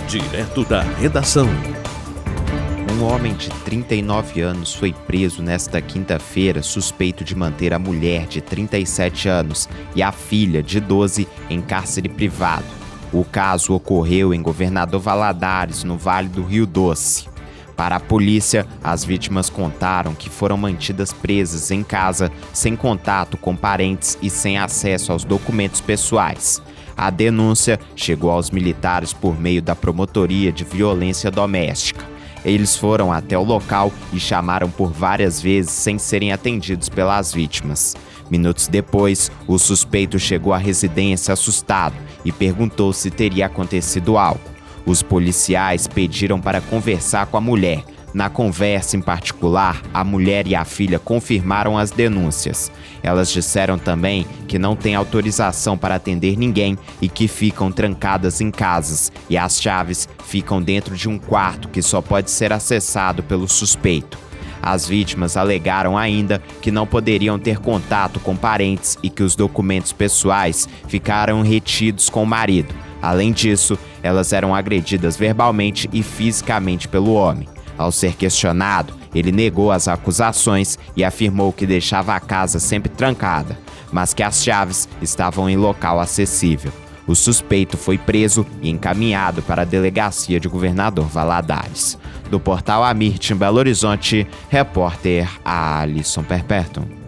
Direto da redação. Um homem de 39 anos foi preso nesta quinta-feira suspeito de manter a mulher de 37 anos e a filha de 12 em cárcere privado. O caso ocorreu em Governador Valadares, no Vale do Rio Doce. Para a polícia, as vítimas contaram que foram mantidas presas em casa, sem contato com parentes e sem acesso aos documentos pessoais. A denúncia chegou aos militares por meio da Promotoria de Violência Doméstica. Eles foram até o local e chamaram por várias vezes sem serem atendidos pelas vítimas. Minutos depois, o suspeito chegou à residência assustado e perguntou se teria acontecido algo. Os policiais pediram para conversar com a mulher. Na conversa em particular, a mulher e a filha confirmaram as denúncias. Elas disseram também que não têm autorização para atender ninguém e que ficam trancadas em casas, e as chaves ficam dentro de um quarto que só pode ser acessado pelo suspeito. As vítimas alegaram ainda que não poderiam ter contato com parentes e que os documentos pessoais ficaram retidos com o marido. Além disso, elas eram agredidas verbalmente e fisicamente pelo homem. Ao ser questionado, ele negou as acusações e afirmou que deixava a casa sempre trancada, mas que as chaves estavam em local acessível. O suspeito foi preso e encaminhado para a delegacia de Governador Valadares. Do portal Amirte, em Belo Horizonte, repórter Alisson Perpétuo.